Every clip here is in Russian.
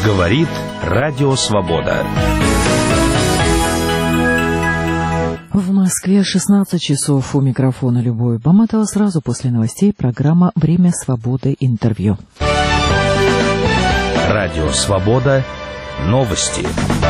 Говорит Радио Свобода. В Москве 16 часов. У микрофона Любовь Баматова. Сразу после новостей программа «Время свободы. Интервью». Радио Свобода. Новости.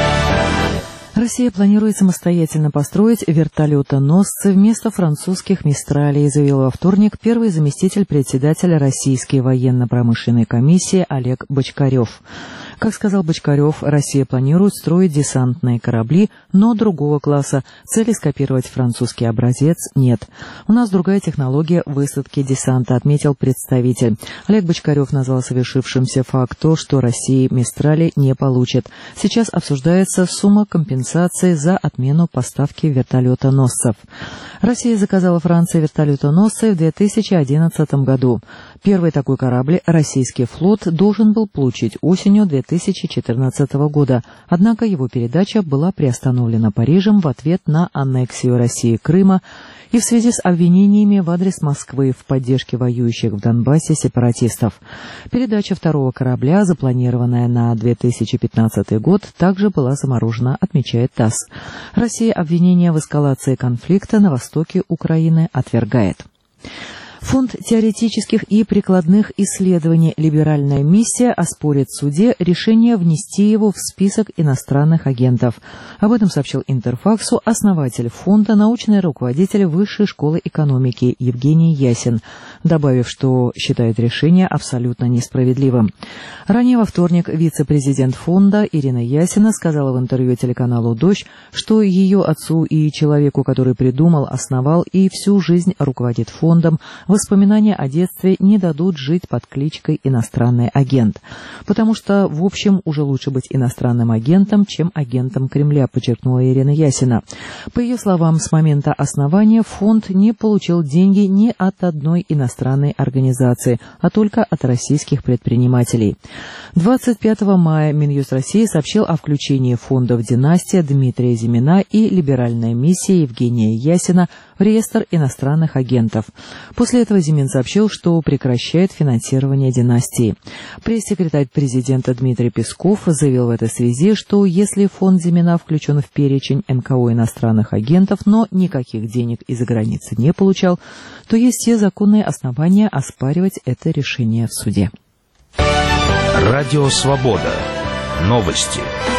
Россия планирует самостоятельно построить вертолетоносцы вместо французских «Мистралей», заявил во вторник первый заместитель председателя Российской военно-промышленной комиссии Олег Бочкарев. Как сказал Бочкарев, Россия планирует строить десантные корабли, но другого класса. Цели скопировать французский образец нет. У нас другая технология высадки десанта, отметил представитель. Олег Бочкарев назвал совершившимся факт то, что Россия «Мистрали» не получит. Сейчас обсуждается сумма компенсации за отмену поставки вертолетоносцев. Россия заказала Франции вертолетоносцы в 2011 году. Первый такой корабль российский флот должен был получить осенью 2014 года, однако его передача была приостановлена Парижем в ответ на аннексию России Крыма и в связи с обвинениями в адрес Москвы в поддержке воюющих в Донбассе сепаратистов. Передача второго корабля, запланированная на 2015 год, также была заморожена, отмечает ТАСС. Россия обвинения в эскалации конфликта на востоке Украины отвергает. Фонд теоретических и прикладных исследований «Либеральная миссия» оспорит в суде решение внести его в список иностранных агентов. Об этом сообщил Интерфаксу основатель фонда, научный руководитель Высшей школы экономики Евгений Ясин, добавив, что считает решение абсолютно несправедливым. Ранее во вторник вице-президент фонда Ирина Ясина сказала в интервью телеканалу «Дождь», что ее отцу и человеку, который придумал, основал и всю жизнь руководит фондом, воспоминания о детстве не дадут жить под кличкой «иностранный агент». Потому что, в общем, уже лучше быть иностранным агентом, чем агентом Кремля, подчеркнула Ирина Ясина. По ее словам, с момента основания фонд не получил деньги ни от одной иностранной организации, а только от российских предпринимателей. 25 мая Минюст России сообщил о включении фондов «Династия» Дмитрия Зимина и «Либеральная миссия» Евгения Ясина в реестр иностранных агентов. После этого Зимин сообщил, что прекращает финансирование «Династии». Пресс-секретарь президента Дмитрий Песков заявил в этой связи, что если фонд Зимина включен в перечень НКО иностранных агентов, но никаких денег из-за границы не получал, то есть все законные основания оспаривать это решение в суде. Радио Свобода. Новости.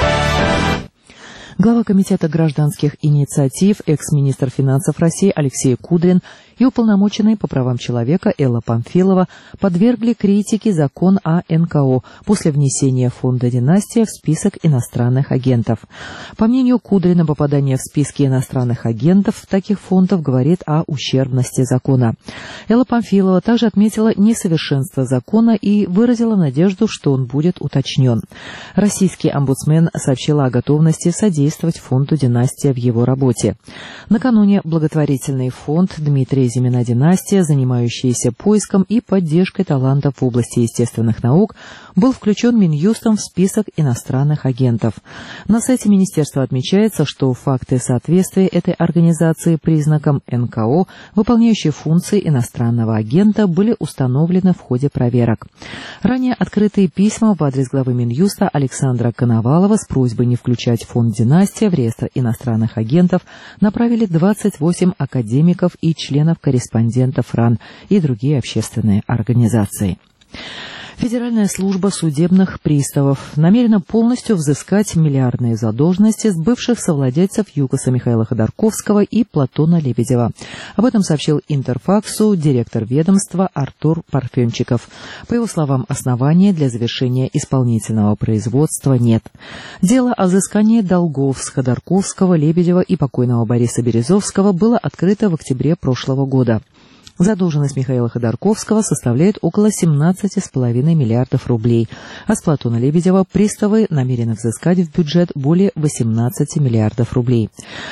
Глава Комитета гражданских инициатив, экс-министр финансов России Алексей Кудрин и уполномоченный по правам человека Элла Памфилова подвергли критике закон о НКО после внесения фонда «Династия» в список иностранных агентов. По мнению Кудрина, попадание в списки иностранных агентов таких фондов говорит о ущербности закона. Элла Памфилова также отметила несовершенство закона и выразила надежду, что он будет уточнен. Российский омбудсмен сообщила о готовности содействовать фонду «Династия» в его работе. Накануне благотворительный фонд Дмитрия Зимина «Династия», занимающийся поиском и поддержкой талантов в области естественных наук, был включен Минюстом в список иностранных агентов. На сайте министерства отмечается, что факты соответствия этой организации признакам НКО, выполняющие функции иностранного агента, были установлены в ходе проверок. Ранее открытые письма в адрес главы Минюста Александра Коновалова с просьбой не включать фонд «Династия» в реестр иностранных агентов направили 28 академиков и членов-корреспондентов РАН и другие общественные организации. Федеральная служба судебных приставов намерена полностью взыскать миллиардные задолженности с бывших совладельцев ЮКОСа Михаила Ходорковского и Платона Лебедева. Об этом сообщил Интерфаксу директор ведомства Артур Парфенчиков. По его словам, основания для завершения исполнительного производства нет. Дело о взыскании долгов с Ходорковского, Лебедева и покойного Бориса Березовского было открыто в октябре прошлого года. Задолженность Михаила Ходорковского составляет около 17,5 миллиардов рублей, а с Платона Лебедева приставы намерены взыскать в бюджет более 18 миллиардов рублей.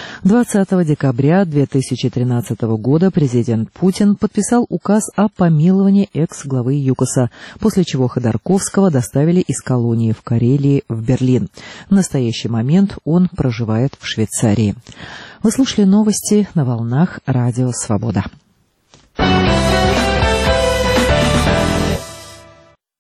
20 декабря 2013 года президент Путин подписал указ о помиловании экс-главы ЮКОСа, после чего Ходорковского доставили из колонии в Карелии в Берлин. В настоящий момент он проживает в Швейцарии. Вы слушали новости на волнах Радио Свобода.